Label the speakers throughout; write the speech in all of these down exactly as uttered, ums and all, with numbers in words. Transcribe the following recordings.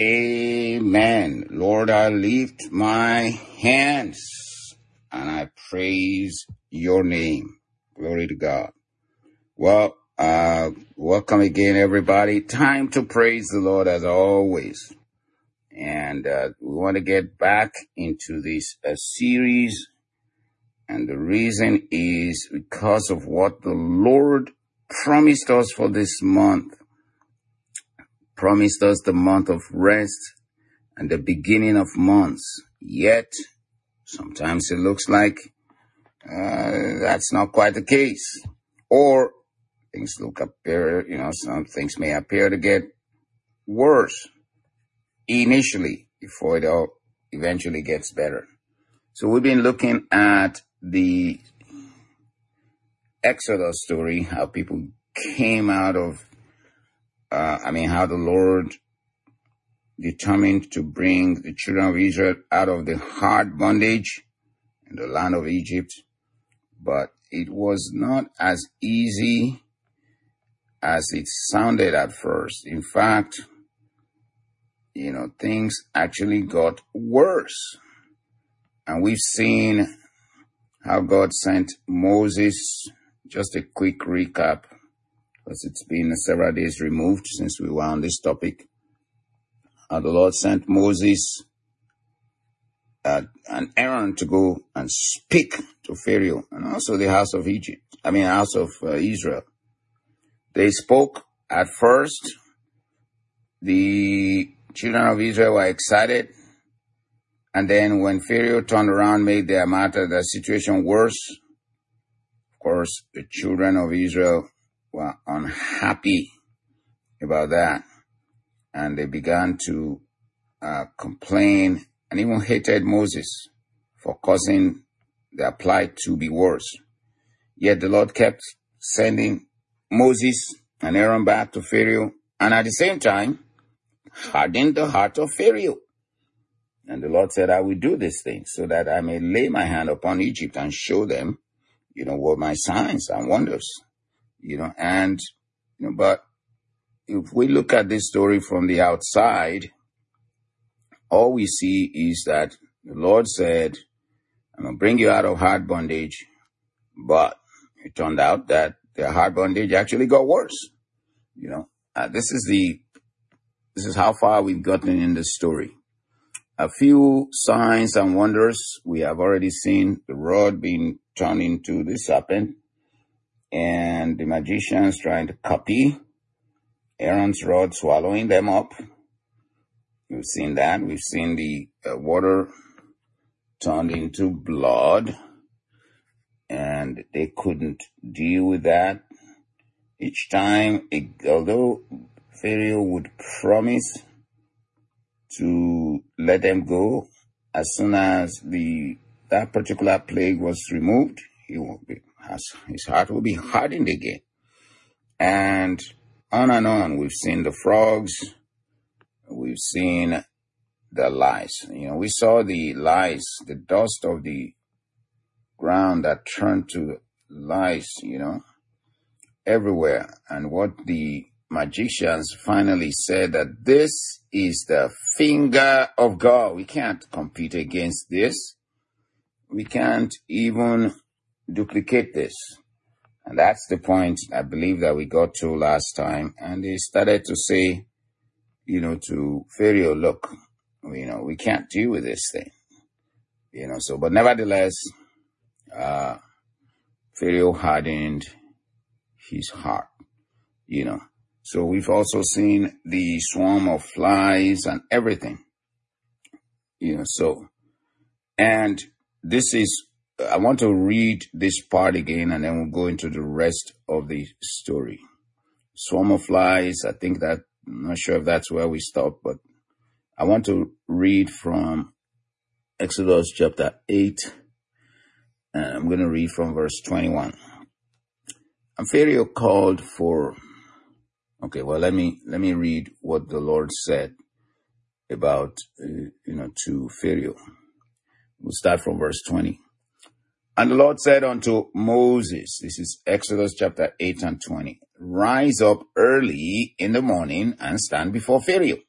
Speaker 1: Amen. Lord, I lift my hands and I praise your name. Glory to God. Well, uh, welcome again, everybody. Time to praise the Lord as always. And uh, we want to get back into this uh, series. And the reason is because of what the Lord promised us for this month. Promised us the month of rest and the beginning of months. Yet, sometimes it looks like uh, that's not quite the case. Or things look appear, you know, some things may appear to get worse initially before it all eventually gets better. So we've been looking at the Exodus story, how people came out of, uh, I mean, how the Lord determined to bring the children of Israel out of the hard bondage in the land of Egypt. But it was not as easy as it sounded at first. In fact, you know, things actually got worse. And we've seen how God sent Moses. Just a quick recap, because it's been several days removed since we were on this topic. How the Lord sent Moses uh, and Aaron to go and speak to Pharaoh and also the house of Egypt. I mean, house of uh, Israel. They spoke at first. The children of Israel were excited. And then when Pharaoh turned around, made their matter, the situation worse. Of course, the children of Israel were unhappy about that. And they began to uh, complain and even hated Moses for causing their plight to be worse. Yet the Lord kept sending Moses and Aaron back to Pharaoh, and at the same time, hardened the heart of Pharaoh. And the Lord said, I will do this thing so that I may lay my hand upon Egypt and show them, you know, what my signs and wonders, you know, and, you know, but if we look at this story from the outside, all we see is that the Lord said, I'm going to bring you out of hard bondage. But it turned out that the hard bondage actually got worse. You know, uh, this is the, this is how far we've gotten in the story. A few signs and wonders. We have already seen the rod being turned into the serpent and the magicians trying to copy Aaron's rod, swallowing them up. We've seen that. We've seen the uh, water turned into blood, and they couldn't deal with that. Each time, it, although Pharaoh would promise to let them go, as soon as the that particular plague was removed, he will be, his heart will be hardened again. And on and on, we've seen the frogs, we've seen the lice. You know, we saw the lice, the dust of the ground that turned to lice, you know, everywhere. And what the magicians finally said, that this is the finger of God. We can't compete against this. We can't even duplicate this. And that's the point I believe that we got to last time. And they started to say, you know, to Pharaoh, look, you know, we can't deal with this thing. You know, so, but nevertheless, uh, Pharaoh hardened his heart, you know. So we've also seen the swarm of flies and everything, you know, so, and this is, I want to read this part again and then we'll go into the rest of the story. Swarm of flies, I think that, I'm not sure if that's where we stop, but I want to read from Exodus chapter eight, and I'm going to read from verse twenty-one. And Pharaoh called for, okay, well, let me, let me read what the Lord said about, uh, you know, to Pharaoh. We'll start from verse twenty. And the Lord said unto Moses, this is Exodus chapter eight and twenty, rise up early in the morning and stand before Pharaoh,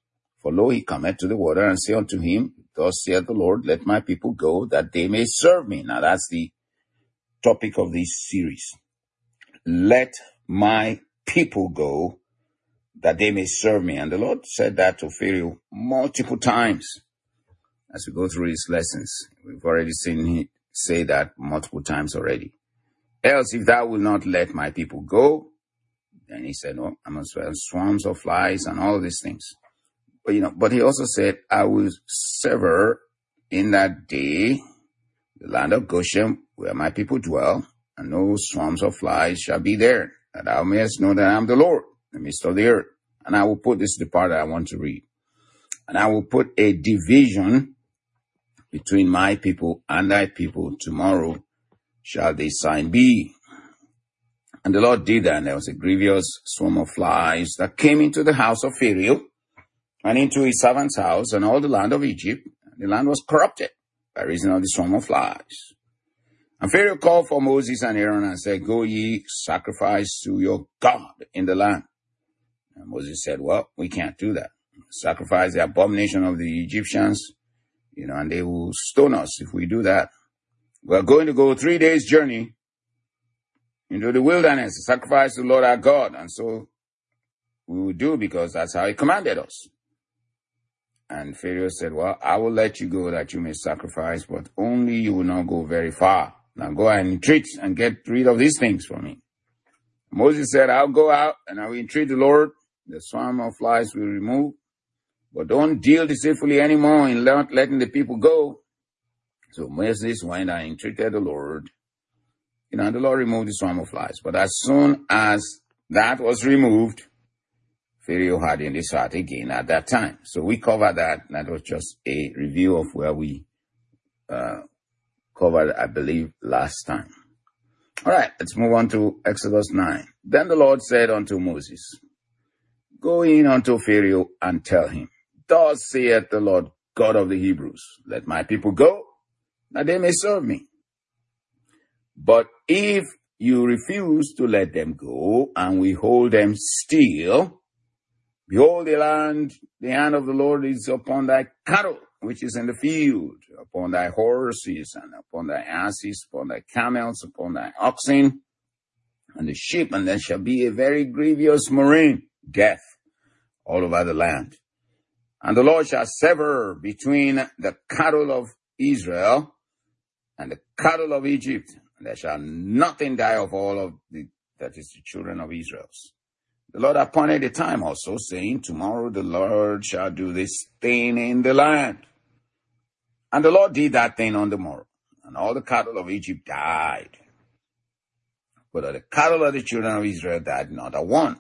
Speaker 1: For lo, he cometh to the water, and say unto him, Thus saith the Lord, let my people go, that they may serve me. Now that's the topic of this series. Let my people go, that they may serve me. And the Lord said that to Pharaoh multiple times as we go through his lessons. We've already seen him say that multiple times already. Else, if thou wilt not let my people go, then he said, no, I must have swarms of flies and all these things. But, you know, but he also said, I will sever in that day the land of Goshen, where my people dwell, and no swarms of flies shall be there, that thou mayest know that I am the Lord, in the midst of the earth. And I will put, this is the part that I want to read, and I will put a division between my people and thy people. Tomorrow shall this sign be. And the Lord did that, and there was a grievous swarm of flies that came into the house of Pharaoh, and into his servant's house, and all the land of Egypt. And the land was corrupted by reason of the swarm of flies. And Pharaoh called for Moses and Aaron and said, Go ye, sacrifice to your God in the land. And Moses said, well, we can't do that. Sacrifice the abomination of the Egyptians, you know, and they will stone us if we do that. We're going to go three days journey into the wilderness to sacrifice to the Lord our God. And so we will do, because that's how he commanded us. And Pharaoh said, well, I will let you go that you may sacrifice, but only you will not go very far. Now go and entreat and get rid of these things for me. Moses said, I'll go out and I will entreat the Lord. The swarm of flies will remove, but don't deal deceitfully anymore in not letting the people go. So Moses went and entreated the Lord. You know, and the Lord removed the swarm of flies. But as soon as that was removed, Pharaoh had in his heart again at that time. So we covered that. That was just a review of where we uh, covered, I believe, last time. All right, let's move on to Exodus nine. Then the Lord said unto Moses, Go in unto Pharaoh and tell him, Thus saith the Lord God of the Hebrews, Let my people go, that they may serve me. But if you refuse to let them go, and we hold them still, behold, the land, the hand of the Lord is upon thy cattle, which is in the field, upon thy horses, and upon thy asses, upon thy camels, upon thy oxen, and the sheep, and there shall be a very grievous murrain, death, all over the land. And the Lord shall sever between the cattle of Israel and the cattle of Egypt, and there shall nothing die of all of the, that is the children of Israel. The Lord appointed a time also, saying, Tomorrow the Lord shall do this thing in the land. And the Lord did that thing on the morrow, and all the cattle of Egypt died. But of the cattle of the children of Israel died not a one.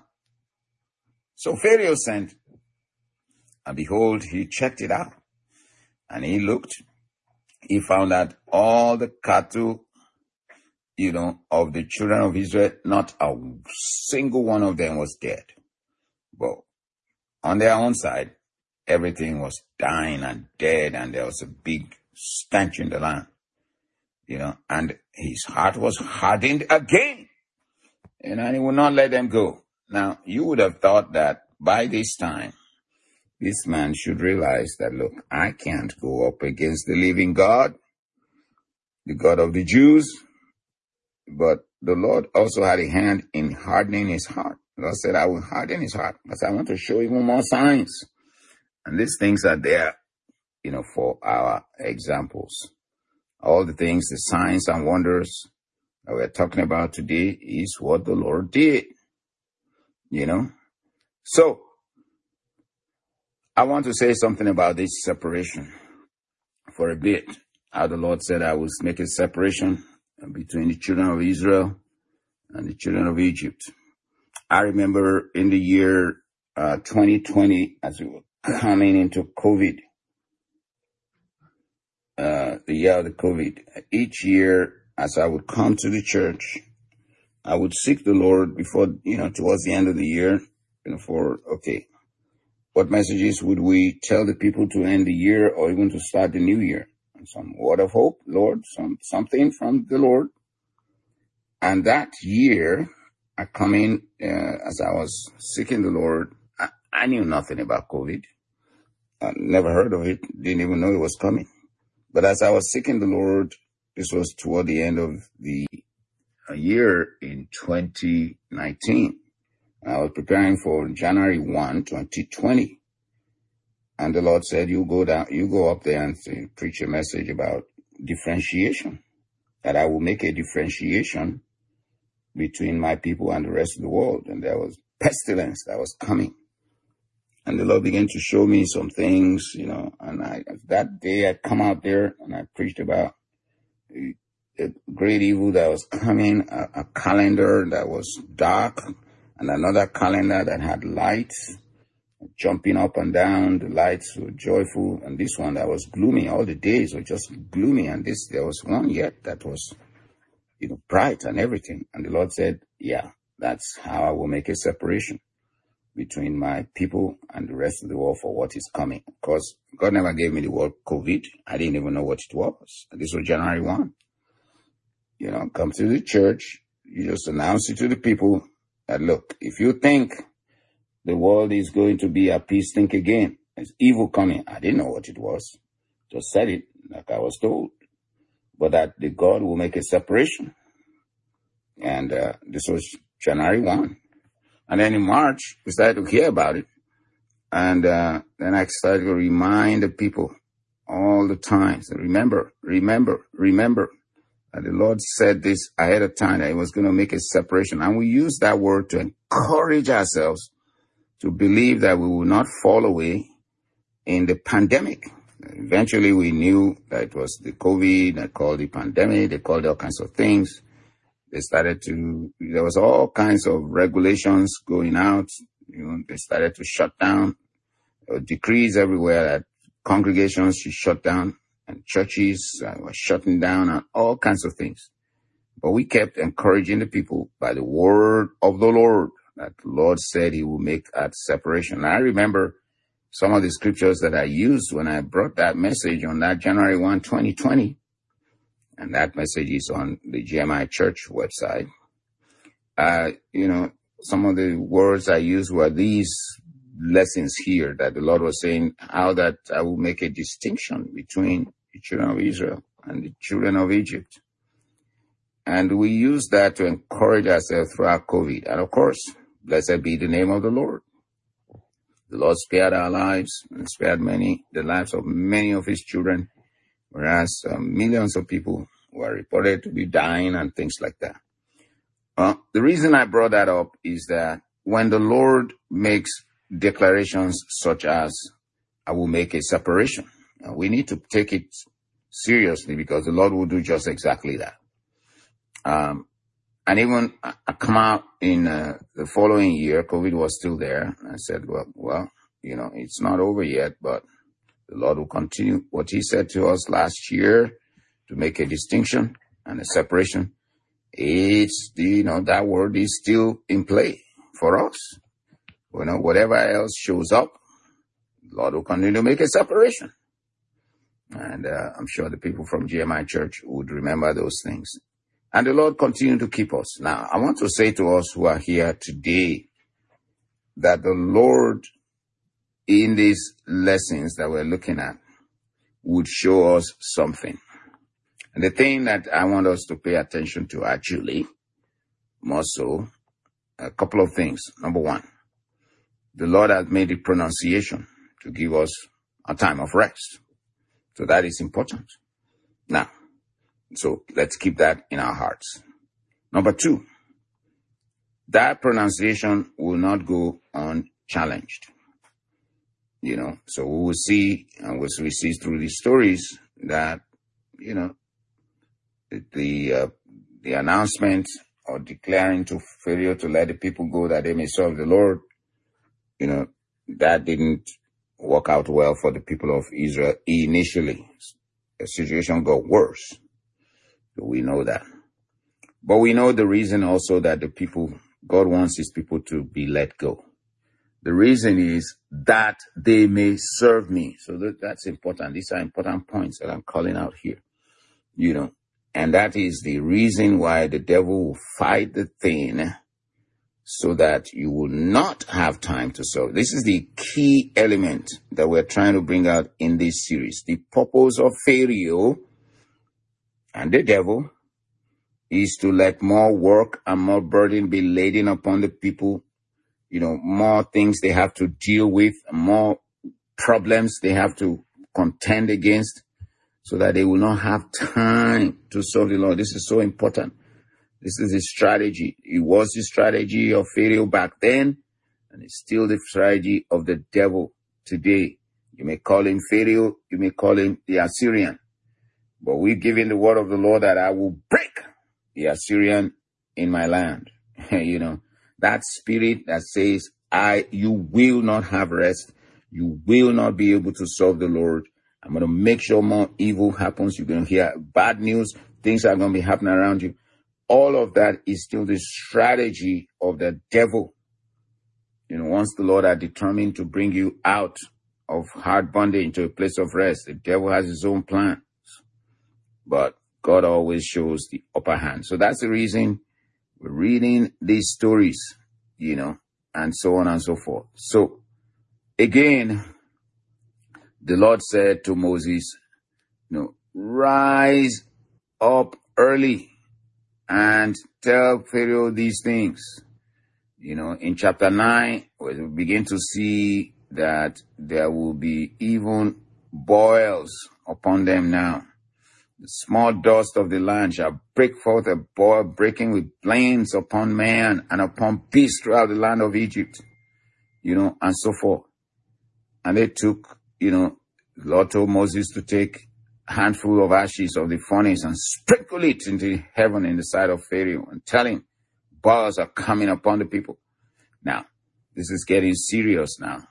Speaker 1: So Pharaoh sent, and behold, he checked it out. And he looked, he found that all the cattle, you know, of the children of Israel, not a single one of them was dead. But on their own side, everything was dying and dead, and there was a big stench in the land, you know, and his heart was hardened again, you know, and he would not let them go. Now, you would have thought that by this time, this man should realize that, look, I can't go up against the living God, the God of the Jews. But the Lord also had a hand in hardening his heart. The Lord said, I will harden his heart, because I want to show even more signs. And these things are there, you know, for our examples. All the things, the signs and wonders that we're talking about today is what the Lord did, you know. So, I want to say something about this separation for a bit. How the Lord said I will make a separation between the children of Israel and the children of Egypt. I remember in the year uh, twenty twenty, as we were coming into COVID, uh, the year of the COVID, each year as I would come to the church, I would seek the Lord before, you know, towards the end of the year, you know, for, okay, what messages would we tell the people to end the year or even to start the new year? Some word of hope, Lord, some something from the Lord. And that year, I come in, uh, as I was seeking the Lord, I, I knew nothing about COVID. I never heard of it, didn't even know it was coming. But as I was seeking the Lord, this was toward the end of the year in twenty nineteen. I was preparing for January first, twenty twenty. And the Lord said, you go down, you go up there and say, preach a message about differentiation, that I will make a differentiation between my people and the rest of the world. And there was pestilence that was coming. And the Lord began to show me some things, you know, and I, that day I come out there and I preached about a, a great evil that was coming, a, a calendar that was dark, and another calendar that had lights, jumping up and down. The lights were joyful, and this one that was gloomy. All the days were just gloomy, and this there was one yet that was, you know, bright and everything. And the Lord said, yeah, that's how I will make a separation between my people and the rest of the world for what is coming. Because God never gave me the word COVID. I didn't even know what it was. And this was January first. You know, come to the church, you just announce it to the people that, look, if you think the world is going to be at peace, think again. There's evil coming. I didn't know what it was. Just said it like I was told. But that the God will make a separation. And uh, this was January first. And then in March, we started to hear about it. And uh, then I started to remind the people all the time. So remember, remember, remember. And the Lord said this ahead of time, that He was going to make a separation. And we use that word to encourage ourselves to believe that we will not fall away in the pandemic. Eventually, we knew that it was the COVID, they called the pandemic, they called all kinds of things. They started to, there was all kinds of regulations going out. You know, they started to shut down, uh, decrees everywhere that congregations should shut down, and churches uh, were shutting down, and all kinds of things. But we kept encouraging the people by the word of the Lord, that the Lord said He will make that separation. And I remember some of the scriptures that I used when I brought that message on that January first, twenty twenty. And that message is on the G M I Church website. Uh, you know, some of the words I used were these lessons here, that the Lord was saying how that I will make a distinction between the children of Israel and the children of Egypt. And we use that to encourage ourselves throughout COVID. And of course, blessed be the name of the Lord. The Lord spared our lives and spared many, the lives of many of His children, whereas uh, millions of people were reported to be dying and things like that. Uh, the reason I brought that up is that when the Lord makes declarations such as, I will make a separation, uh, we need to take it seriously, because the Lord will do just exactly that. Um, and even I, I come out in uh, the following year, COVID was still there. I said, well, well, you know, it's not over yet, but the Lord will continue what He said to us last year to make a distinction and a separation. It's, you know, that word is still in play for us. You know, whatever else shows up, the Lord will continue to make a separation. And uh, I'm sure the people from G M I Church would remember those things. And the Lord continue to keep us. Now, I want to say to us who are here today that the Lord, in these lessons that we're looking at, would show us something. And the thing that I want us to pay attention to, actually, more so, a couple of things. Number one, the Lord has made a pronunciation to give us a time of rest. So that is important. Now, so let's keep that in our hearts. Number two, that pronunciation will not go unchallenged. You know, so we will see, and we'll we see through these stories that, you know, the uh, the announcement or declaring to Pharaoh to let the people go that they may serve the Lord, you know, that didn't work out well for the people of Israel initially. The situation got worse. So we know that. But we know the reason also that the people, God wants His people to be let go. The reason is that they may serve me. So that, that's important. These are important points that I'm calling out here. You know, and that is the reason why the devil will fight the thing so that you will not have time to serve. This is the key element that we're trying to bring out in this series. The purpose of Pharaoh and the devil is to let more work and more burden be laden upon the people. You know, more things they have to deal with, more problems they have to contend against, so that they will not have time to serve the Lord. This is so important. This is the strategy. It was the strategy of Pharaoh back then, and it's still the strategy of the devil today. You may call him Pharaoh, you may call him the Assyrian, but we've given the word of the Lord that I will break the Assyrian in my land. You know, that spirit that says, I, you will not have rest. You will not be able to serve the Lord. I'm going to make sure more evil happens. You're going to hear bad news. Things are going to be happening around you. All of that is still the strategy of the devil. You know, once the Lord are determined to bring you out of hard bondage into a place of rest, the devil has his own plans. But God always shows the upper hand. So that's the reason we're reading these stories, you know, and so on and so forth. So again, the Lord said to Moses, you know, rise up early and tell Pharaoh these things. You know, in chapter nine, we begin to see that there will be even boils upon them now. The small dust of the land shall break forth a boil, breaking with plains upon man and upon beasts throughout the land of Egypt, you know, and so forth. And they took, you know, the Lord told Moses to take a handful of ashes of the furnace and sprinkle it into heaven in the sight of Pharaoh and tell him boils are coming upon the people. Now, this is getting serious now.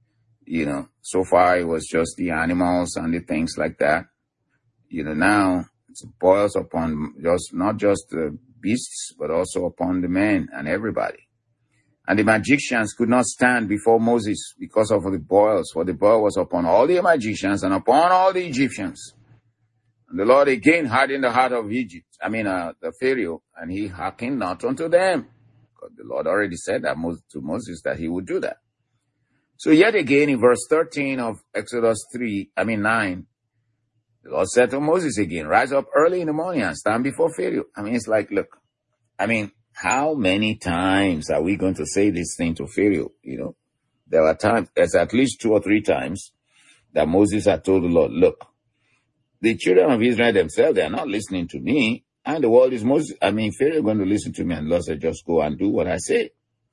Speaker 1: You know, so far it was just the animals and the things like that. You know, now it's boils upon just, not just the beasts, but also upon the men and everybody. And the magicians could not stand before Moses because of the boils, for the boil was upon all the magicians and upon all the Egyptians. And the Lord again hardened the heart of Egypt, I mean, uh, the Pharaoh, and he hearkened not unto them. Because the Lord already said that to Moses that he would do that. So yet again in verse thirteen of Exodus three, I mean nine, the Lord said to Moses again, rise up early in the morning and stand before Pharaoh. I mean, it's like, look, I mean, how many times are we going to say this thing to Pharaoh? You know, there are times, there's at least two or three times that Moses had told the Lord, look, the children of Israel themselves, they are not listening to me. And the world is Moses, I mean, Pharaoh is going to listen to me. And the Lord said, just go and do what I say.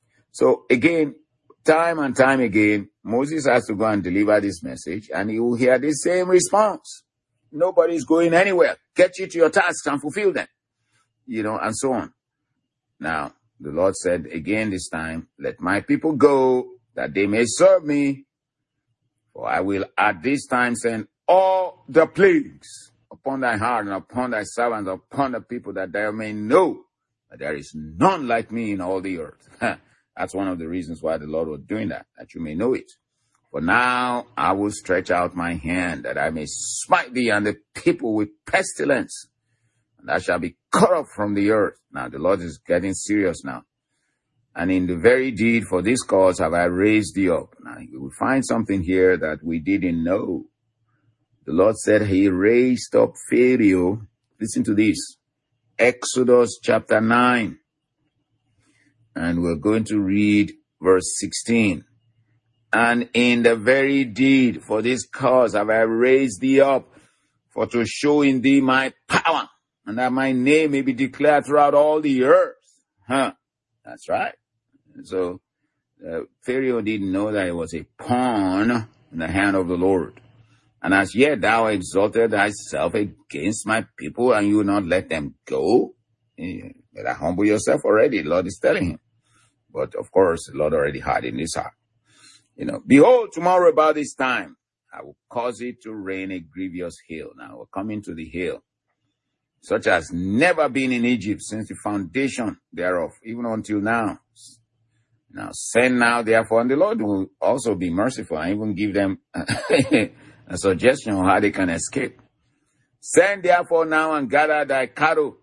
Speaker 1: So again, time and time again, Moses has to go and deliver this message and he will hear the same response. Nobody's going anywhere. Get you to your tasks and fulfill them, you know, and so on. Now, the Lord said again this time, let my people go that they may serve me. For I will at this time send all the plagues upon thy heart and upon thy servants, upon the people, that thou may know that there is none like me in all the earth. That's one of the reasons why the Lord was doing that, that you may know it. For now I will stretch out my hand that I may smite thee and the people with pestilence, and thou shalt be cut off from the earth. Now the Lord is getting serious now. And in the very deed for this cause have I raised thee up. Now you will find something here that we didn't know. The Lord said he raised up Pharaoh. Listen to this. Exodus chapter nine. And we're going to read verse sixteen. And in the very deed for this cause have I raised thee up, for to show in thee my power, and that my name may be declared throughout all the earth. Huh? That's right. So uh, Pharaoh didn't know that it was a pawn in the hand of the Lord. And as yet thou exalted thyself against my people, and you will not let them go. You better humble yourself already, the Lord is telling him. But of course, the Lord already had in his heart. You know, behold, tomorrow about this time, I will cause it to rain a grievous hail. Now we're coming to the hail, such as never been in Egypt since the foundation thereof, even until now. Now send now, therefore, and the Lord will also be merciful and even give them a suggestion on how they can escape. Send therefore now and gather thy cattle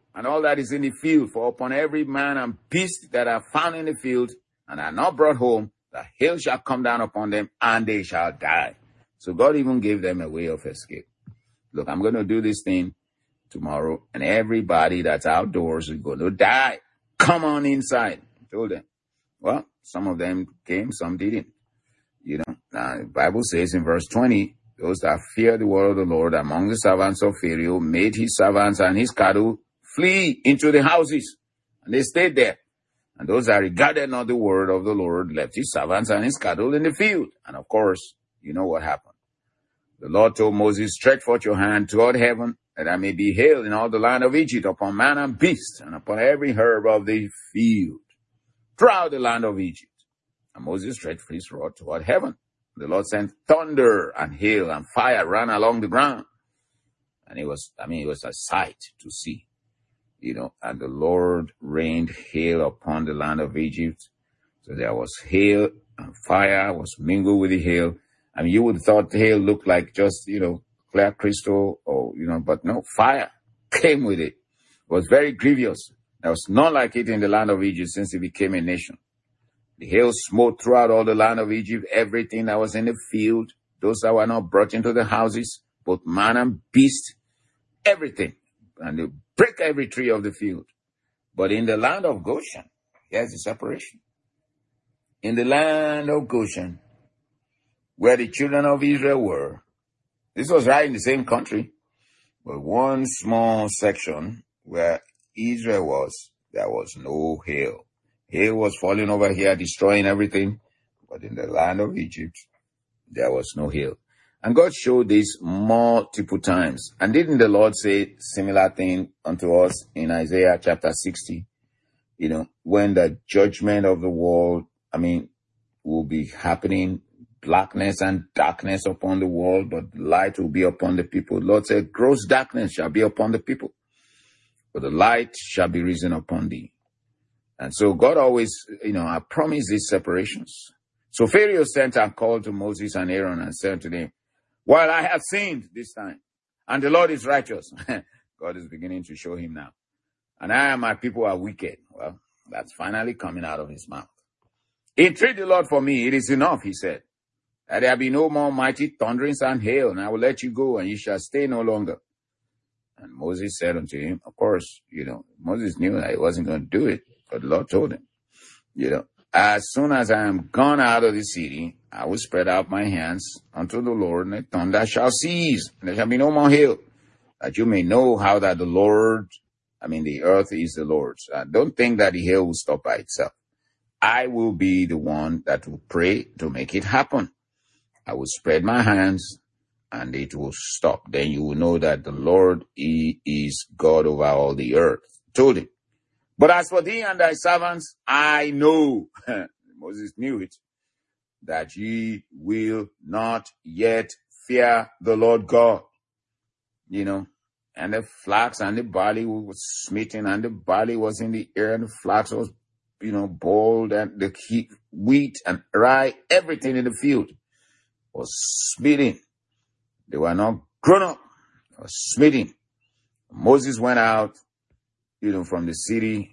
Speaker 1: and all that is in the field. For upon every man and beast that are found in the field and are not brought home, the hail shall come down upon them, and they shall die. So God even gave them a way of escape. Look, I'm going to do this thing tomorrow, and everybody that's outdoors is going to die. Come on inside. I told them. Well, some of them came, some didn't. You know, now the Bible says in verse twenty, those that fear the word of the Lord among the servants of Pharaoh made his servants and his cattle flee into the houses, and they stayed there. And those that regarded not the word of the Lord left his servants and his cattle in the field. And of course, you know what happened. The Lord told Moses, stretch forth your hand toward heaven, that I may be hail in all the land of Egypt, upon man and beast, and upon every herb of the field, throughout the land of Egypt. And Moses stretched his rod toward heaven. The Lord sent thunder and hail and fire ran along the ground. And it was, I mean, it was a sight to see. You know, and the Lord rained hail upon the land of Egypt. So there was hail and fire was mingled with the hail. I mean, you would have thought the hail looked like just, you know, clear crystal or, you know, but no, fire came with it. It was very grievous. There was none like it in the land of Egypt since it became a nation. The hail smote throughout all the land of Egypt, everything that was in the field, those that were not brought into the houses, both man and beast, everything. And they break every tree of the field. But in the land of Goshen, here's the separation. In the land of Goshen, where the children of Israel were, this was right in the same country, but one small section where Israel was, there was no hail. Hail was falling over here, destroying everything. But in the land of Egypt, there was no hail. And God showed this multiple times. And didn't the Lord say similar thing unto us in Isaiah chapter sixty? You know, when the judgment of the world, I mean, will be happening, blackness and darkness upon the world, but light will be upon the people. The Lord said, gross darkness shall be upon the people, but the light shall be risen upon thee. And so God always, you know, I promise these separations. So Pharaoh sent and called to Moses and Aaron and said to them, while I have sinned this time, and the Lord is righteous. God is beginning to show him now. And I and my people are wicked. Well, that's finally coming out of his mouth. Entreat the Lord for me. It is enough, he said, that there be no more mighty thunderings and hail, and I will let you go, and you shall stay no longer. And Moses said unto him, of course, you know, Moses knew that he wasn't going to do it, but the Lord told him, you know, as soon as I am gone out of the city, I will spread out my hands unto the Lord, and the thunder shall cease, and there shall be no more hail, that you may know how that the Lord, I mean, the earth is the Lord's. I don't think that the hail will stop by itself. I will be the one that will pray to make it happen. I will spread my hands, and it will stop. Then you will know that the Lord, he is God over all the earth. Told him. But as for thee and thy servants, I know, Moses knew it, that ye will not yet fear the Lord God. You know, and the flax and the barley was smitten, and the barley was in the air, and the flax was, you know, boiled, and the wheat and rye, everything in the field was smitten. They were not grown up, they were smitten. Moses went out, you know, from the city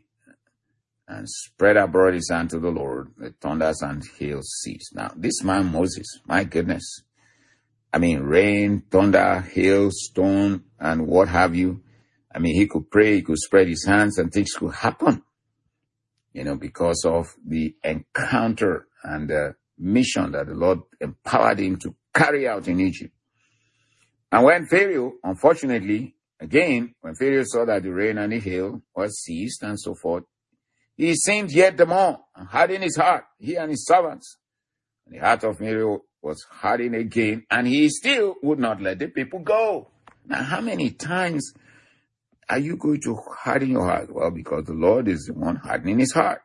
Speaker 1: and spread abroad his hand to the Lord. The thunders and hail ceased. Now, this man Moses, my goodness, I mean, rain, thunder, hail, storm, and what have you. I mean, he could pray, he could spread his hands, and things could happen, you know, because of the encounter and the mission that the Lord empowered him to carry out in Egypt. And when Pharaoh, unfortunately, again, when Pharaoh saw that the rain and the hail was ceased and so forth, he sinned yet the more and hardened his heart, he and his servants. And the heart of Pharaoh was hardened again, and he still would not let the people go. Now, how many times are you going to harden your heart? Well, because the Lord is the one hardening his heart.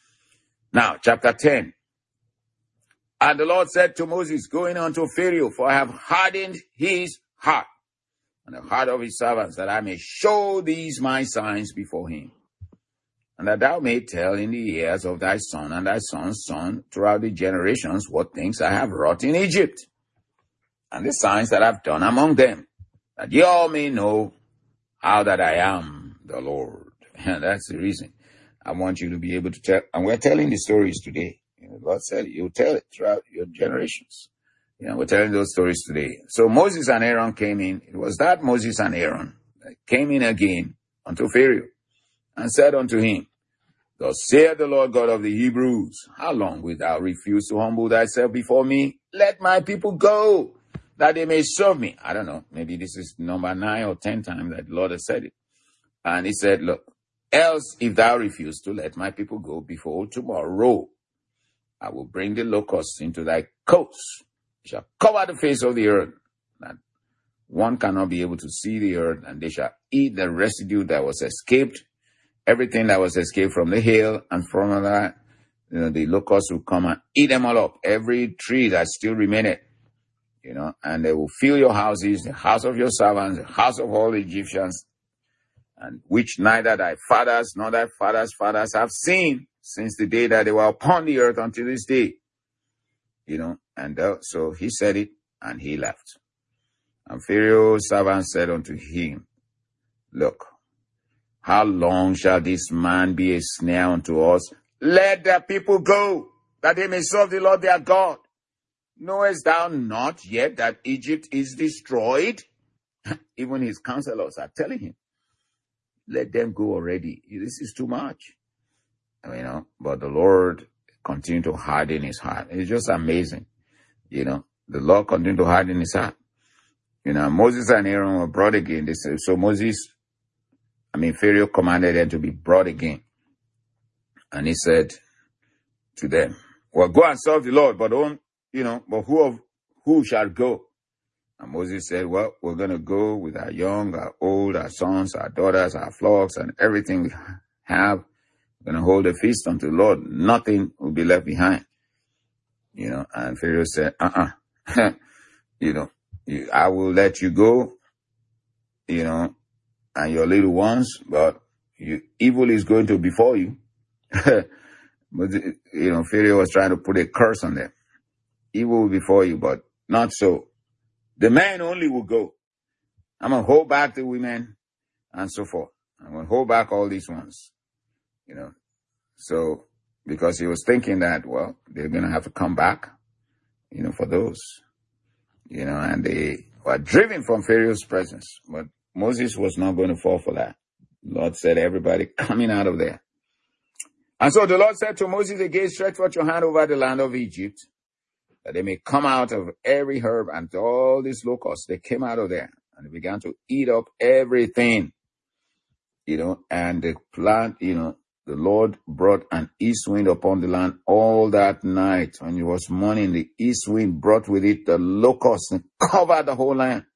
Speaker 1: Now, chapter ten. And the Lord said to Moses, go in unto Pharaoh, for I have hardened his heart and the heart of his servants, that I may show these my signs before him, and that thou mayest tell in the ears of thy son and thy son's son throughout the generations what things I have wrought in Egypt, and the signs that I have done among them, that ye all may know how that I am the Lord. That's the reason. I want you to be able to tell, and we're telling the stories today. You know, God said you'll tell it throughout your generations. You know, we're telling those stories today. So Moses and Aaron came in. It was that Moses and Aaron that came in again unto Pharaoh and said unto him, Thus saith the Lord God of the Hebrews, how long wilt thou refuse to humble thyself before me? Let my people go, that they may serve me. I don't know. Maybe this is number nine or ten times that the Lord has said it. And he said, look, else if thou refuse to let my people go, before tomorrow I will bring the locusts into thy coasts. They shall cover the face of the earth, that one cannot be able to see the earth, and they shall eat the residue that was escaped. Everything that was escaped from the hail and from that, you know, the locusts will come and eat them all up. Every tree that still remaineth, you know, and they will fill your houses, the house of your servants, the house of all the Egyptians, and which neither thy fathers nor thy fathers' fathers have seen since the day that they were upon the earth until this day. You know, and uh, so he said it, and he left. And Pharaoh's servant said unto him, Look, how long shall this man be a snare unto us? Let the people go, that they may serve the Lord their God. Knowest thou not yet that Egypt is destroyed? Even his counselors are telling him, let them go already. This is too much. You know, but the Lord continued to harden his heart. It's just amazing. You know, the Lord continued to harden his heart. You know, Moses and Aaron were brought again. They said, so Moses, I mean, Pharaoh commanded them to be brought again. And he said to them, well, go and serve the Lord, but don't, you know, but who of who shall go? And Moses said, well, we're going to go with our young, our old, our sons, our daughters, our flocks, and everything we have. We're going to hold a feast unto the Lord. Nothing will be left behind. You know, and Pharaoh said, uh-uh, you know, you, I will let you go, you know, and your little ones, but you, evil is going to befall you. But, you know, Pharaoh was trying to put a curse on them. Evil will befall you, but not so. The men only will go. I'm going to hold back the women and so forth. I'm going to hold back all these ones, you know. So, because he was thinking that, well, they're going to have to come back, you know, for those, you know, and they were driven from Pharaoh's presence. But Moses was not going to fall for that. The Lord said, everybody coming out of there. And so the Lord said to Moses again, stretch forth your hand over the land of Egypt, that they may come out of every herb, and all these locusts, they came out of there and they began to eat up everything, you know, and the plant, you know, the Lord brought an east wind upon the land all that night. When it was morning, the east wind brought with it the locusts and covered the whole land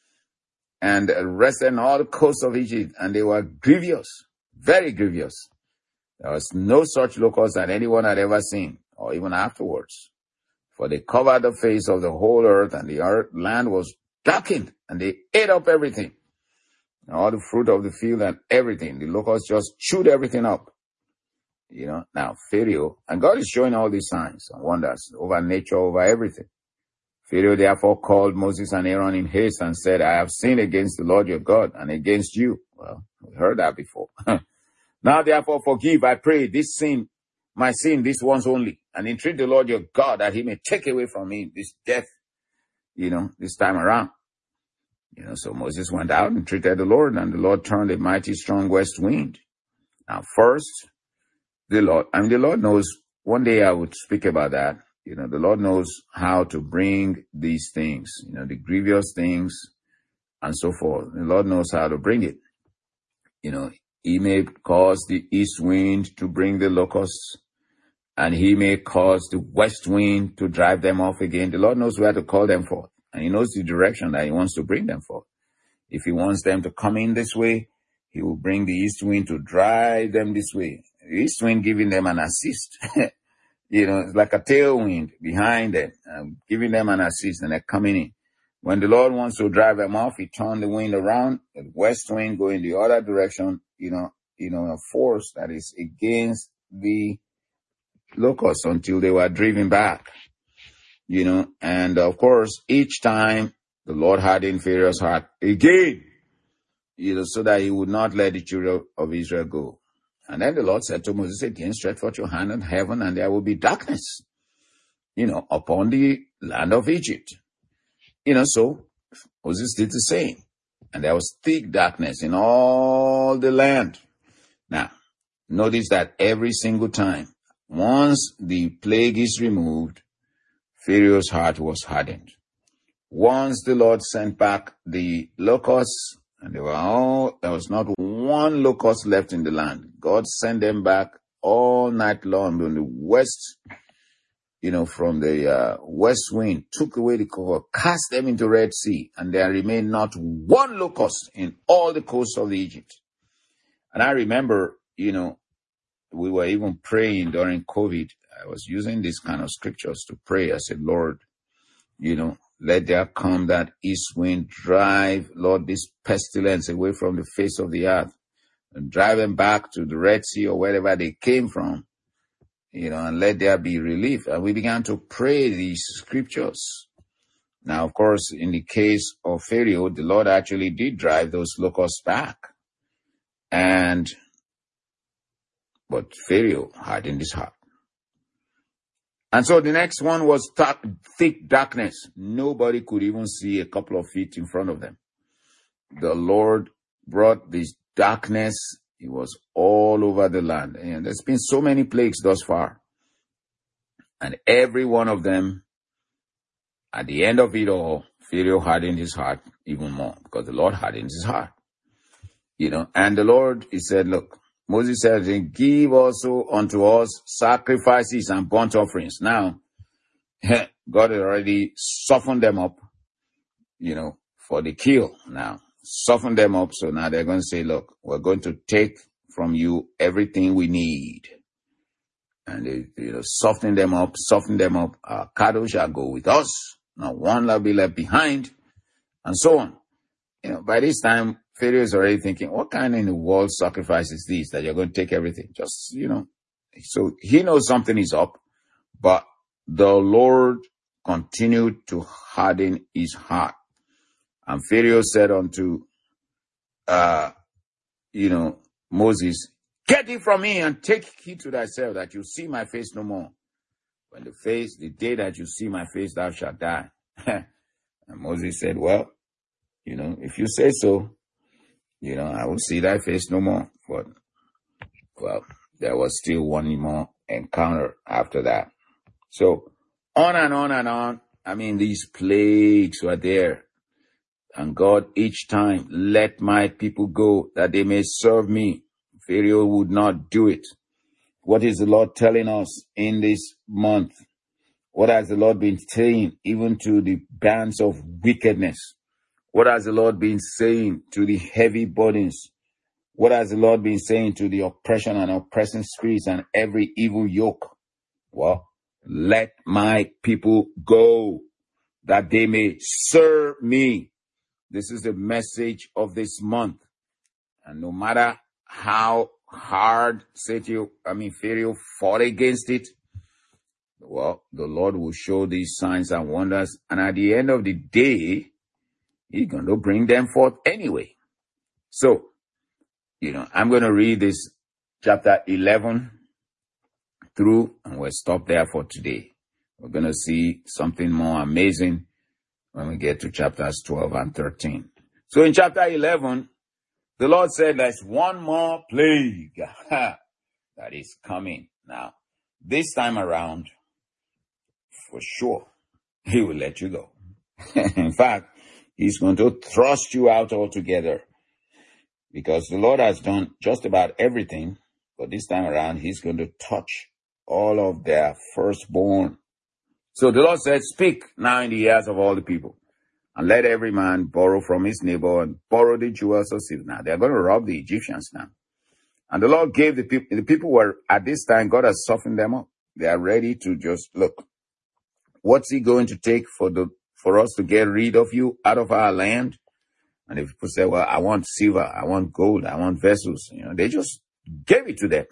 Speaker 1: and rested on all the coasts of Egypt, and they were grievous, very grievous. There was no such locusts that anyone had ever seen, or even afterwards. For they covered the face of the whole earth, and the earth, land was darkened, and they ate up everything. All the fruit of the field and everything. The locusts just chewed everything up. You know, now Pharaoh, and God is showing all these signs and wonders over nature, over everything. Pharaoh therefore called Moses and Aaron in haste and said, I have sinned against the Lord your God and against you. Well, we heard that before. Now therefore forgive, I pray, this sin, my sin, this once only, and entreat the Lord your God that he may take away from me this death, you know, this time around. You know, so Moses went out and entreated the Lord, and the Lord turned a mighty strong west wind. Now first, the Lord, I mean, the Lord knows, one day I would speak about that. You know, the Lord knows how to bring these things, you know, the grievous things and so forth. The Lord knows how to bring it. You know, he may cause the east wind to bring the locusts, and he may cause the west wind to drive them off again. The Lord knows where to call them forth, and he knows the direction that he wants to bring them forth. If he wants them to come in this way, he will bring the east wind to drive them this way. The east wind giving them an assist. You know, it's like a tailwind behind them, um, giving them an assist, and they're coming in. When the Lord wants to drive them off, he turns the wind around, the west wind going the other direction, you know, you know, a force that is against the locusts until they were driven back, you know. And of course, each time the Lord hardened Pharaoh's heart again. you know, so that he would not let the children of Israel go. And then the Lord said to Moses again, stretch forth your hand in heaven, and there will be darkness, you know, upon the land of Egypt. You know, so Moses did the same. And there was thick darkness in all the land. Now, notice that every single time, once the plague is removed, Pharaoh's heart was hardened. Once the Lord sent back the locusts, and they were all, there was not one locust left in the land. God sent them back all night long on the west, you know, from the uh, west wind, took away the cover, cast them into Red Sea, and there remained not one locust in all the coast of Egypt. And I remember, you know, we were even praying during COVID. I was using these kind of scriptures to pray. I said, Lord, you know, let there come that east wind, drive, Lord, this pestilence away from the face of the earth, and drive them back to the Red Sea or wherever they came from, you know, and let there be relief. And we began to pray these scriptures. Now, of course, in the case of Pharaoh, the Lord actually did drive those locusts back. And, but Pharaoh hardened his heart. And so the next one was thick darkness. Nobody could even see a couple of feet in front of them. The Lord brought this darkness. It was all over the land. And there's been so many plagues thus far. And every one of them, at the end of it all, Pharaoh hardened his heart even more, because the Lord hardened his heart. You know, and the Lord, he said, look, Moses said, give also unto us sacrifices and burnt offerings. Now, God had already softened them up, you know, for the kill. Now, softened them up. So now they're going to say, look, we're going to take from you everything we need. And they, you know, soften them up, soften them up. Our cattle shall go with us. Not one will be left behind. And so on. You know, by this time, Pharaoh is already thinking, what kind of world sacrifice is this that you're going to take everything? Just, you know, so he knows something is up, but the Lord continued to harden his heart. And Pharaoh said unto, uh, you know, Moses, get thee from me and take heed to thyself that you see my face no more. When the face, the day that you see my face, thou shalt die. And Moses said, well, you know, if you say so, you know, I will see thy face no more. But, well, there was still one more encounter after that. So, on and on and on. I mean, these plagues were there. And God, each time, let my people go that they may serve me. Pharaoh would not do it. What is the Lord telling us in this month? What has the Lord been saying even to the bands of wickedness? What has the Lord been saying to the heavy burdens? What has the Lord been saying to the oppression and oppressing spirits and every evil yoke? Well, let my people go that they may serve me. This is the message of this month. And no matter how hard Satan, I mean, Pharaoh fought against it, well, the Lord will show these signs and wonders. And at the end of the day, He's going to bring them forth anyway. So, you know, I'm going to read this chapter eleven through, and we'll stop there for today. We're going to see something more amazing when we get to chapters twelve and thirteen. So in chapter eleven, the Lord said there's one more plague that is coming. Now, this time around, for sure, He will let you go. In fact, He's going to thrust you out altogether, because the Lord has done just about everything, but this time around, He's going to touch all of their firstborn. So the Lord said, speak now in the ears of all the people, and let every man borrow from his neighbor and borrow the jewels of silver. Now, they're going to rob the Egyptians now. And the Lord gave the people, the people were, at this time, God has softened them up. They are ready to just, look, what's He going to take for the for us to get rid of you out of our land? And if people say, well, I want silver, I want gold, I want vessels, you know, they just gave it to them.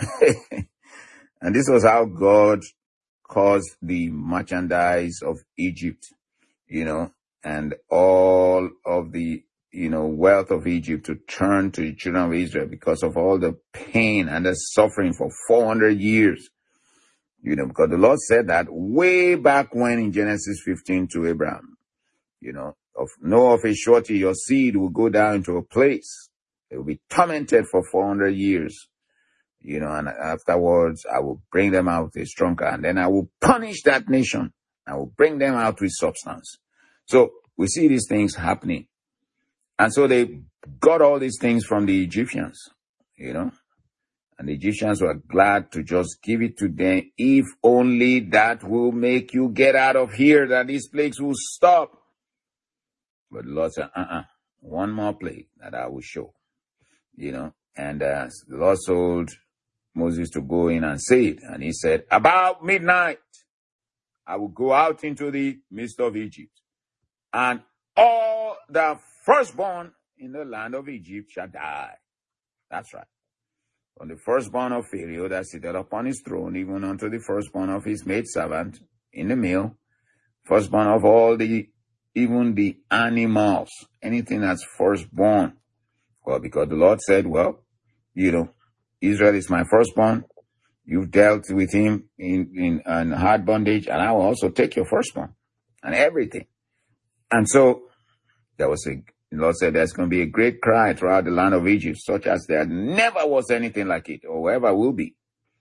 Speaker 1: And this was how God caused the merchandise of Egypt, you know, and all of the you know, wealth of Egypt to turn to the children of Israel because of all the pain and the suffering for four hundred years. You know, because the Lord said that way back when in Genesis fifteen to Abraham, you know, of know of a surety your seed will go down into a place. They will be tormented for four hundred years. You know, and afterwards I will bring them out with a strong hand, and then I will punish that nation. I will bring them out with substance. So we see these things happening. And so they got all these things from the Egyptians, you know, and the Egyptians were glad to just give it to them, if only that will make you get out of here, that these plagues will stop. But the Lord said, uh-uh, one more plague that I will show, you know, and uh, the Lord told Moses to go in and say it. And he said, about midnight, I will go out into the midst of Egypt, and all the firstborn in the land of Egypt shall die. That's right. From the firstborn of Pharaoh that sitteth upon his throne, even unto the firstborn of his maidservant in the mill, firstborn of all the, even the animals, anything that's firstborn. Well, because the Lord said, well, you know, Israel is my firstborn. You've dealt with him in, in, in hard bondage, and I will also take your firstborn and everything. And so there was a, the Lord said there's going to be a great cry throughout the land of Egypt, such as there never was anything like it, or ever will be.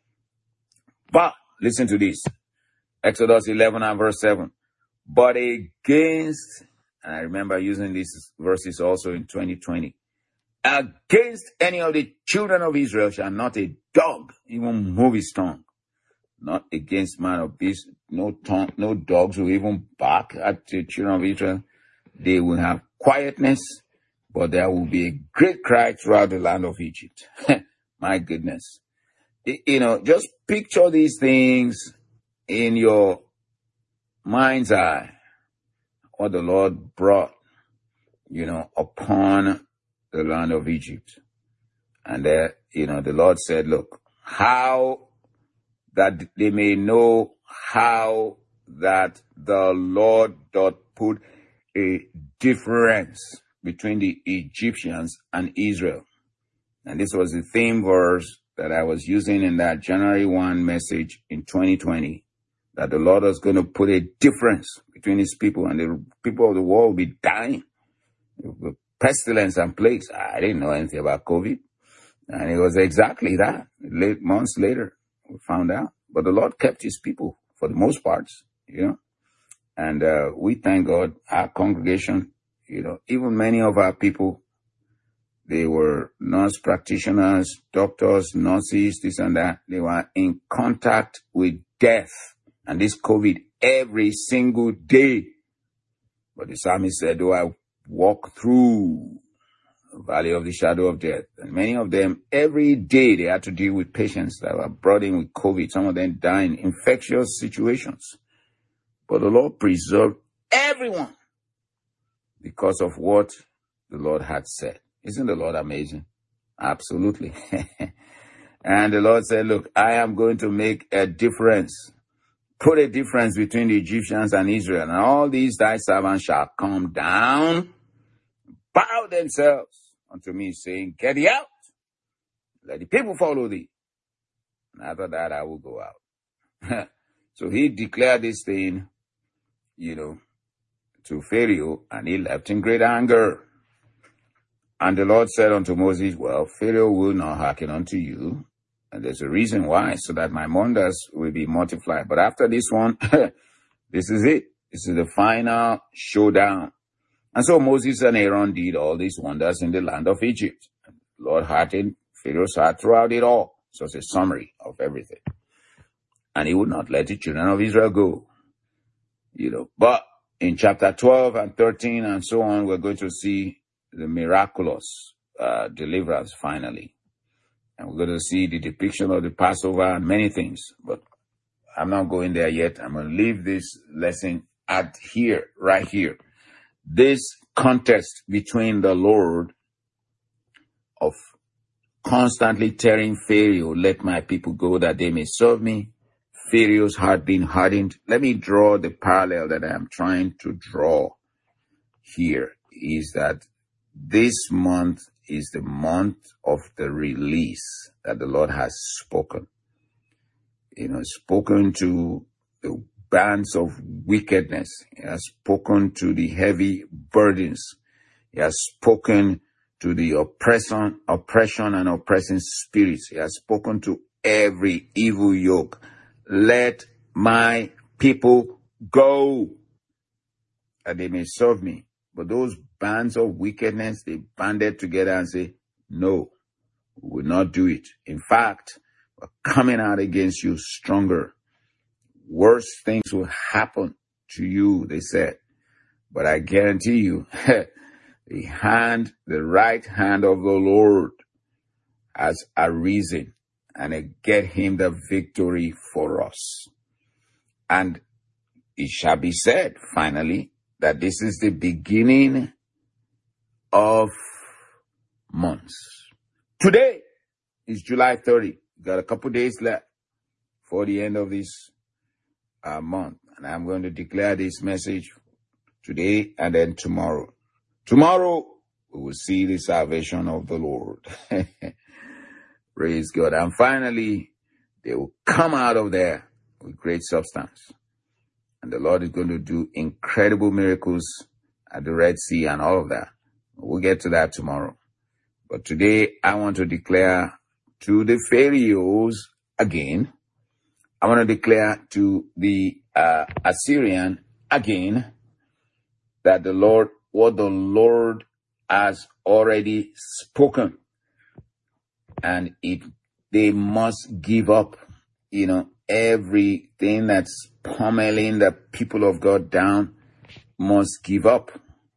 Speaker 1: But listen to this. Exodus eleven and verse seven. But against, and I remember using these verses also in twenty twenty, against any of the children of Israel shall not a dog even move his tongue. Not against man of beast, no tongue, no dogs will even bark at the children of Israel. They will have quietness, but there will be a great cry throughout the land of Egypt. My goodness. You know, just picture these things in your mind's eye, what the Lord brought, you know, upon the land of Egypt. And there, you know, the Lord said, look, how that they may know how that the Lord doth put a difference between the Egyptians and Israel. And this was the theme verse that I was using in that January first message in twenty twenty, that the Lord was going to put a difference between his people, and the people of the world will be dying. Pestilence and plagues. I didn't know anything about COVID. And it was exactly that. Late months later, we found out. But the Lord kept his people for the most parts, you know. And uh, we thank God, our congregation, you know, even many of our people, they were nurse practitioners, doctors, nurses, this and that. They were in contact with death and this COVID every single day. But the psalmist said, though I walk through the valley of the shadow of death. And many of them, every day, they had to deal with patients that were brought in with COVID. Some of them dying, infectious situations. But the Lord preserved everyone because of what the Lord had said. Isn't the Lord amazing? Absolutely. And the Lord said, look, I am going to make a difference. Put a difference between the Egyptians and Israel. And all these thy servants shall come down, bow themselves unto me, saying, get thee out. Let the people follow thee. And after that, I will go out. So he declared this thing, you know, to Pharaoh, and he left in great anger. And the Lord said unto Moses, well, Pharaoh will not hearken unto you. And there's a reason why, so that my wonders will be multiplied. But after this one, this is it. This is the final showdown. And so Moses and Aaron did all these wonders in the land of Egypt. The Lord hardened Pharaoh's heart throughout it all. So it's a summary of everything. And he would not let the children of Israel go. You know, but in chapter twelve and thirteen and so on, we're going to see the miraculous uh, deliverance finally. And we're going to see the depiction of the Passover and many things. But I'm not going there yet. I'm going to leave this lesson at here, right here. This contest between the Lord of constantly telling Pharaoh, let my people go that they may serve me. Pharaoh's heart being hardened. Let me draw the parallel that I am trying to draw here, is that this month is the month of the release that the Lord has spoken. You know, spoken to the bands of wickedness. He has spoken to the heavy burdens. He has spoken to the oppression, oppression and oppressing spirits. He has spoken to every evil yoke. Let my people go, that they may serve me. But those bands of wickedness, they banded together and say, no, we will not do it. In fact, we're coming out against you stronger. Worse things will happen to you, they said. But I guarantee you, the hand, the right hand of the Lord has arisen, and it get him the victory for us. And it shall be said, finally, that this is the beginning of months. Today is July thirtieth. We've got a couple days left for the end of this uh, month. And I'm going to declare this message today and then tomorrow. Tomorrow, we will see the salvation of the Lord. Praise God. And finally, they will come out of there with great substance. And the Lord is going to do incredible miracles at the Red Sea and all of that. We'll get to that tomorrow. But today, I want to declare to the Pharaohs again. I want to declare to the uh, Assyrian again that the Lord, what the Lord has already spoken. And it, they must give up, you know, everything that's pummeling the people of God down must give up.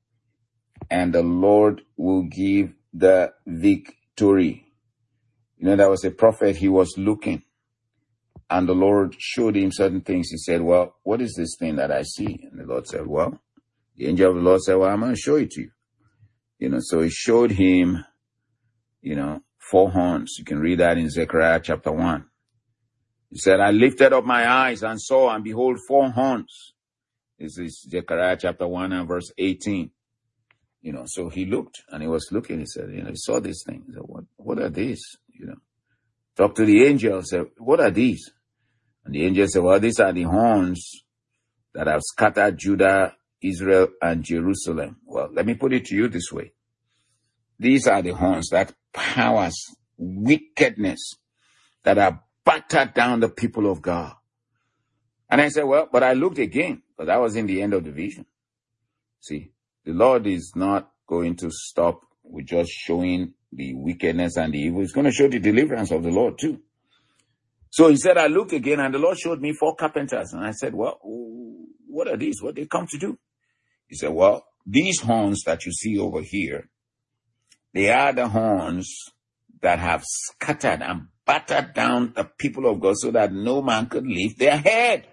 Speaker 1: And the Lord will give the victory. You know, there was a prophet, he was looking, and the Lord showed him certain things. He said, well, what is this thing that I see? And the Lord said, well, the angel of the Lord said, well, I'm going to show it to you. You know, so he showed him, you know, four horns. You can read that in Zechariah chapter one. He said, I lifted up my eyes and saw, and behold, four horns. This is Zechariah chapter one and verse eighteen. You know, so he looked, and he was looking. He said, you know, he saw this thing. He said, what, what are these? You know, talk to the angel. Said, what are these? And the angel said, well, these are the horns that have scattered Judah, Israel, and Jerusalem. Well, let me put it to you this way. These are the horns that powers wickedness that have battered down the people of God. And I said, well, but I looked again, because I was in the end of the vision. See, the Lord is not going to stop with just showing the wickedness and the evil. He's going to show the deliverance of the Lord too. So he said, I looked again, and the Lord showed me four carpenters. And I said, well, what are these? What they come to do? He said, well, these horns that you see over here, they are the horns that have scattered and battered down the people of God so that no man could lift their head.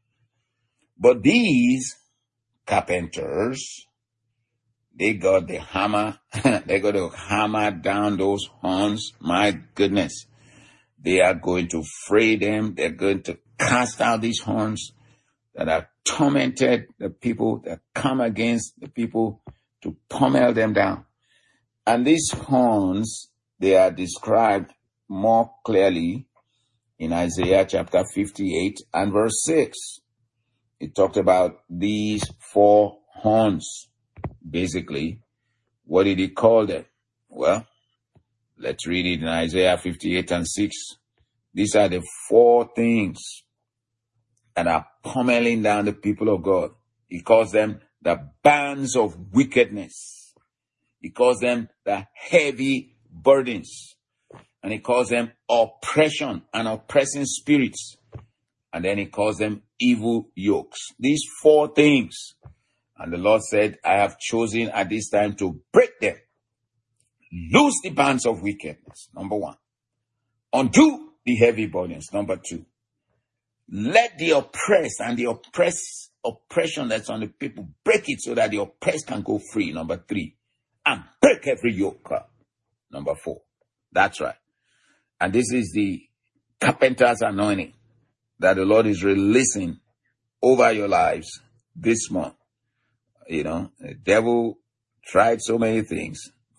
Speaker 1: But these carpenters, they got the hammer. They're going to hammer down those horns. My goodness. They are going to fray them. They're going to cast out these horns that have tormented the people, that come against the people to pummel them down. And these horns, they are described more clearly in Isaiah chapter fifty-eight and verse six. It talked about these four horns. Basically, what did he call them? Well, let's read it in Isaiah fifty-eight and six. These are the four things that are pummeling down the people of God. He calls them the bands of wickedness. He calls them the heavy burdens. And he calls them oppression and oppressing spirits. And then he calls them evil yokes. These four things. And the Lord said, I have chosen at this time to break them. Loose the bands of wickedness, number one. Undo the heavy burdens, number two. Let the oppressed and the oppressed oppression that's on the people, break it so that the oppressed can go free, number three. And break every yoke, number four. That's right. And this is the carpenter's anointing that the Lord is releasing over your lives this month. You know, the devil tried so many things,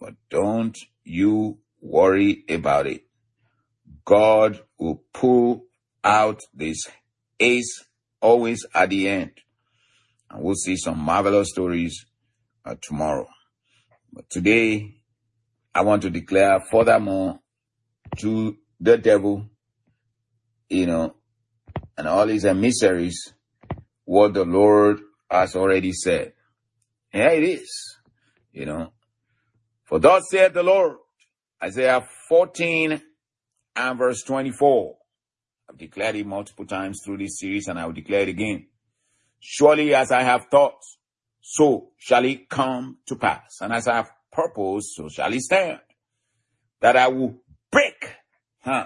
Speaker 1: But don't you worry about it. God will pull out this ace always at the end. And we'll see some marvelous stories uh, tomorrow. But today, I want to declare furthermore to the devil, you know, and all his emissaries, what the Lord has already said. Here it is, you know. For thus saith the Lord, Isaiah fourteen and verse twenty-four. I've declared it multiple times through this series, and I will declare it again. Surely as I have thought, so shall it come to pass. And as I have purposed, so shall it stand. That I will break, huh?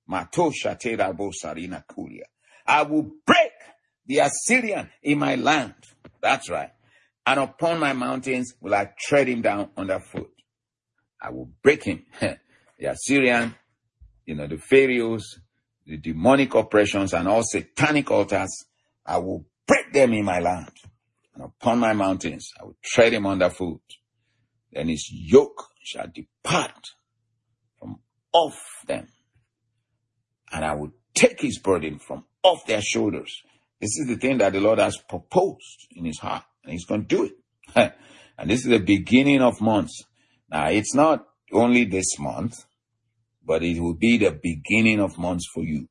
Speaker 1: I will break the Assyrian in my land. That's right. And upon my mountains will I tread him down underfoot. I will break him. The Assyrian, you know, the pharaohs, the demonic oppressions, and all satanic altars, I will break them in my land. And upon my mountains, I will tread him underfoot. Then his yoke shall depart from off them. And I will take his burden from off their shoulders. This is the thing that the Lord has proposed in his heart. And he's going to do it. And this is the beginning of months. Now, it's not only this month, but it will be the beginning of months for you.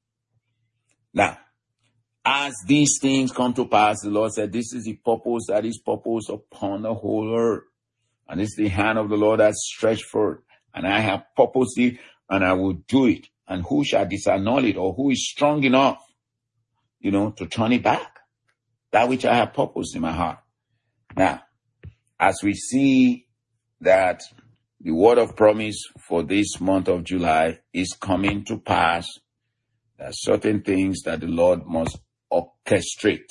Speaker 1: Now, as these things come to pass, the Lord said, this is the purpose that is purpose upon the whole earth. And this is the hand of the Lord that stretched forth. And I have purposed it, and I will do it. And who shall disannul it, or who is strong enough, you know, to turn it back? That which I have purposed in my heart. Now, as we see that the word of promise for this month of July is coming to pass, there are certain things that the Lord must orchestrate.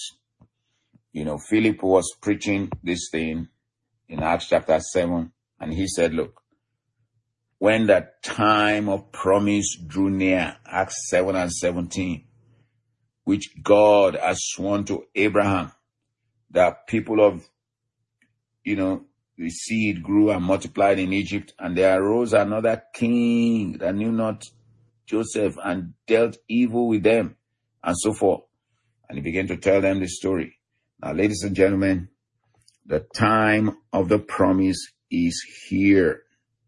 Speaker 1: You know, Philip was preaching this thing in Acts chapter seven, and he said, look, when the time of promise drew near, Acts seven and seventeen, which God has sworn to Abraham, that people of, you know, the seed grew and multiplied in Egypt, and there arose another king that knew not Joseph and dealt evil with them, and so forth. And he began to tell them the story. Now, ladies and gentlemen, the time of the promise is here.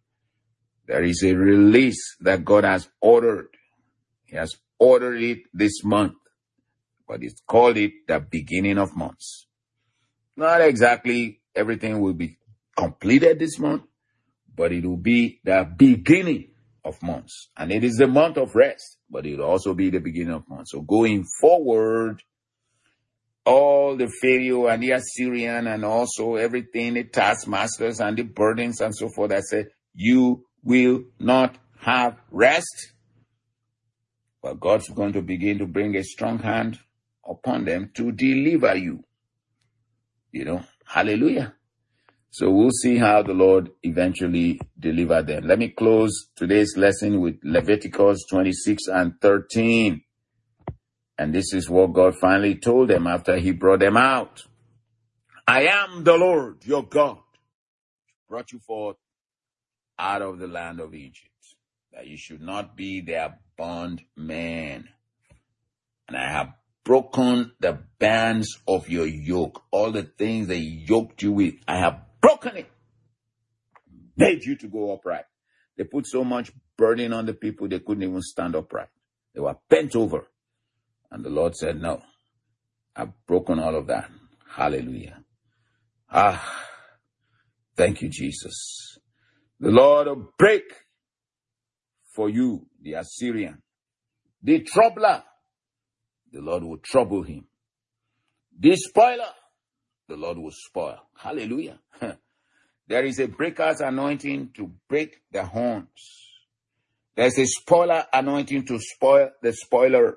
Speaker 1: There is a release that God has ordered. He has ordered it this month, but it's called it the beginning of months. Not exactly everything will be completed this month, but it will be the beginning of months. And it is the month of rest, but it will also be the beginning of months. So going forward, all the Pharaoh and the Assyrian and also everything, the taskmasters and the burdens and so forth, I said, you will not have rest. But God's going to begin to bring a strong hand upon them to deliver you. You know, hallelujah. So we'll see how the Lord eventually delivered them. Let me close today's lesson with Leviticus twenty-six and thirteen. And this is what God finally told them after he brought them out. I am the Lord, your God, brought you forth out of the land of Egypt, that you should not be their bondman. And I have broken the bands of your yoke, all the things they yoked you with. I have broken it, made you to go upright. They put so much burden on the people, they couldn't even stand upright. They were bent over. And the Lord said, no, I've broken all of that. Hallelujah. Ah, thank you, Jesus. The Lord will break for you the Assyrian, the troubler. The Lord will trouble him. The spoiler, the Lord will spoil. Hallelujah. There is a breaker's anointing to break the horns. There's a spoiler anointing to spoil the spoilers.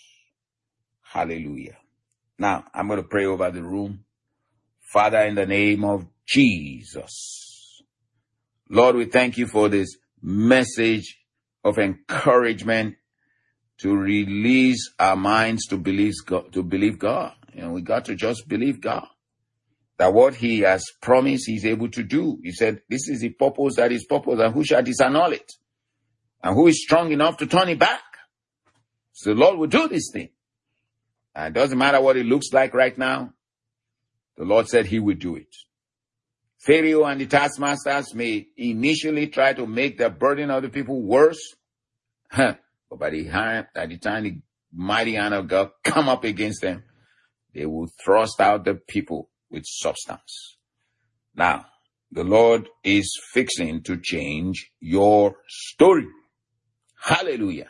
Speaker 1: Hallelujah. Now, I'm going to pray over the room. Father, in the name of Jesus, Lord, we thank you for this message of encouragement to release our minds to believe God, to believe God. You know, we got to just believe God. that what he has promised he's able to do. He said, this is the purpose that is purpose, and who shall disannul it? And who is strong enough to turn it back? So the Lord will do this thing. And it doesn't matter what it looks like right now. The Lord said he would do it. Pharaoh and the taskmasters may initially try to make the burden of the people worse. But by the time, by the time the mighty hand of God come up against them, they will thrust out the people with substance. Now, the Lord is fixing to change your story. Hallelujah.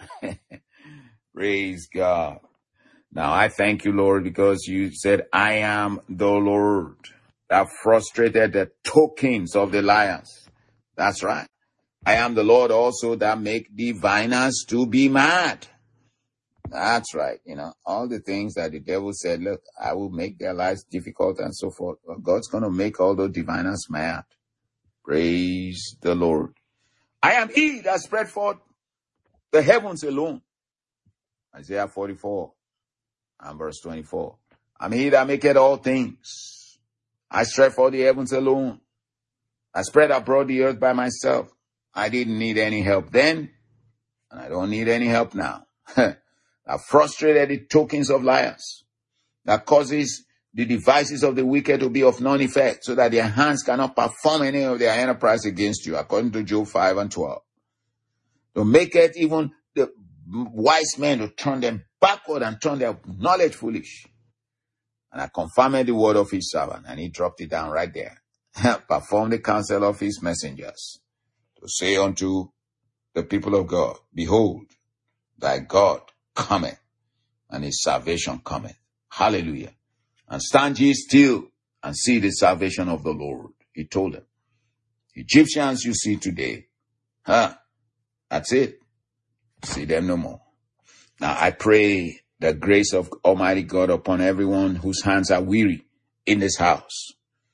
Speaker 1: Praise God. Now, I thank you, Lord, because you said, I am the Lord that frustrated the tokens of the liars. That's right. I am the Lord also that make diviners to be mad. That's right. You know, all the things that the devil said, look, I will make their lives difficult and so forth. Well, God's going to make all those diviners mad. Praise the Lord. I am he that spread forth the heavens alone. Isaiah forty-four and verse twenty-four. I'm he that maketh all things. I spread forth the heavens alone. I spread abroad the earth by myself. I didn't need any help then, and I don't need any help now. That frustrated the tokens of liars, that causes the devices of the wicked to be of none effect, so that their hands cannot perform any of their enterprise against you, according to Job five and twelve. To make it even the wise men to turn them backward and turn their knowledge foolish. And I confirmed the word of his servant, and he dropped it down right there. Perform the counsel of his messengers, to say unto the people of God, behold, thy God cometh, and his salvation cometh. Hallelujah. And stand ye still and see the salvation of the Lord. He told them. Egyptians you see today, huh? That's it. See them no more. Now I pray the grace of Almighty God upon everyone whose hands are weary in this house.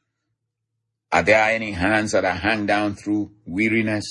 Speaker 1: Are there any hands that are hung down through weariness?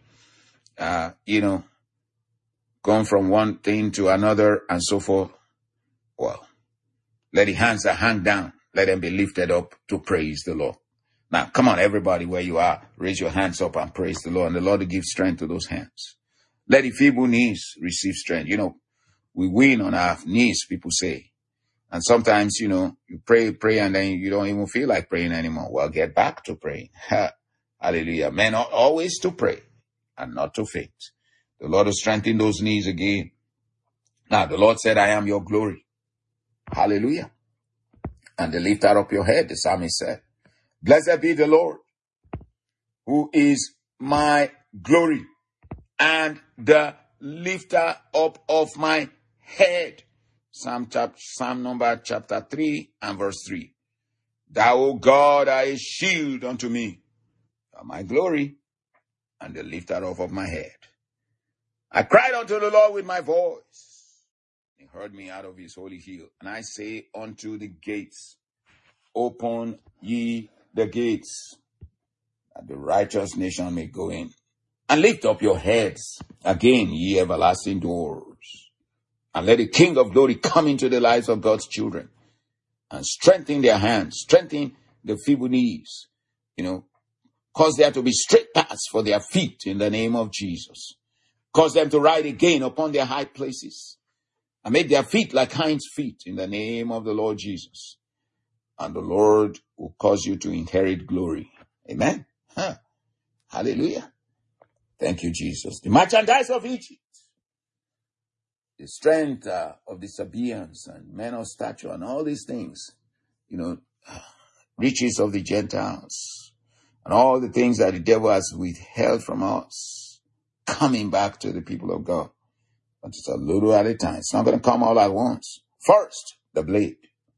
Speaker 1: Uh, you know, going from one thing to another and so forth. Well, let the hands that hang down, let them be lifted up to praise the Lord. Now, come on, everybody, where you are, raise your hands up and praise the Lord. And the Lord will give strength to those hands. Let the feeble knees receive strength. You know, we win on our knees, people say. And sometimes, you know, you pray, pray, and then you don't even feel like praying anymore. Well, get back to praying. Hallelujah. Men ought always to pray and not to faint. The Lord will strengthen those knees again. Now, the Lord said, I am your glory. Hallelujah. And the lifter up your head, the psalmist said, blessed be the Lord, who is my glory and the lifter up of my head. Psalm, chapter, Psalm number chapter three and verse three. Thou, O God, art a shield unto me, thou my glory and the lifter up of my head. I cried unto the Lord with my voice. He heard me out of his holy hill. And I say unto the gates, open ye the gates, that the righteous nation may go in. And lift up your heads again, ye everlasting doors. And let the King of glory come into the lives of God's children. And strengthen their hands, strengthen the feeble knees. You know, cause there to be straight paths for their feet in the name of Jesus. Cause them to ride again upon their high places. And make their feet like hinds' feet in the name of the Lord Jesus. And the Lord will cause you to inherit glory. Amen. Huh. Hallelujah. Thank you, Jesus. The merchandise of Egypt. The strength uh, of the Sabaeans and men of stature and all these things. You know, riches of the Gentiles. And all the things that the devil has withheld from us. Coming back to the people of God. But it's a little at a time. It's not going to come all at once. First, the blade.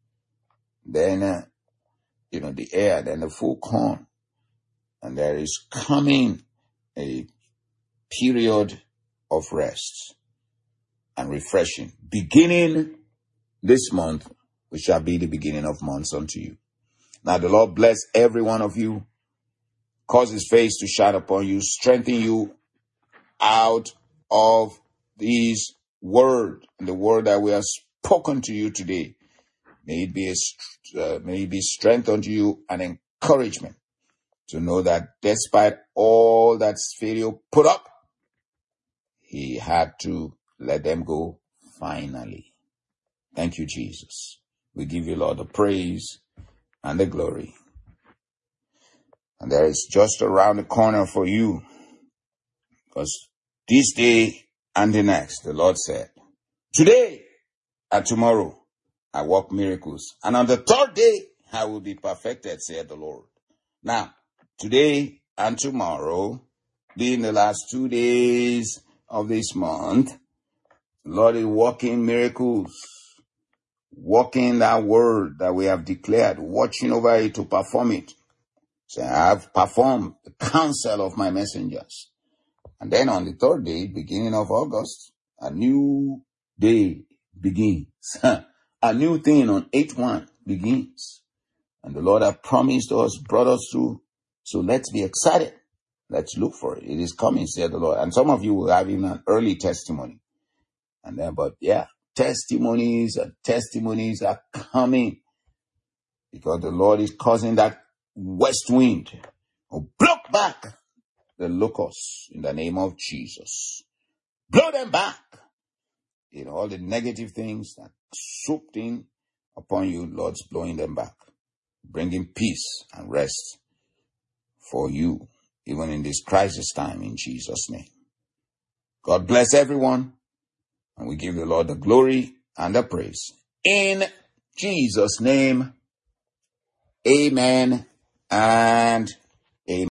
Speaker 1: Then, uh, you know, the air. Then the full corn. And there is coming a period of rest and refreshing. Beginning this month, which shall be the beginning of months unto you. Now the Lord bless every one of you. Cause his face to shine upon you. Strengthen you out of these word. And the word that we have spoken to you today. May it be a, str- uh, may it be strength unto you and encouragement to know that despite all that Pharaoh put up, he had to let them go finally. Thank you, Jesus. We give you, Lord, the praise and the glory. And there is just around the corner for you, because this day and the next, the Lord said, today and tomorrow I work miracles, and on the third day I will be perfected, said the Lord. Now, today and tomorrow, being the last two days of this month, the Lord is working miracles, working that word that we have declared, watching over it to perform it. So I have performed the counsel of my messengers. And then on the third day, beginning of August, a new day begins. A new thing on eight one begins. And the Lord has promised us, brought us through. So let's be excited. Let's look for it. It is coming, said the Lord. And some of you will have even an early testimony. And then, but yeah, testimonies and testimonies are coming, because the Lord is causing that west wind to blow back the locusts in the name of Jesus. Blow them back. You know, all the negative things that swooped in upon you, Lord's blowing them back, bringing peace and rest for you, even in this crisis time, in Jesus' name. God bless everyone, and we give the Lord the glory and the praise. In Jesus' name, amen and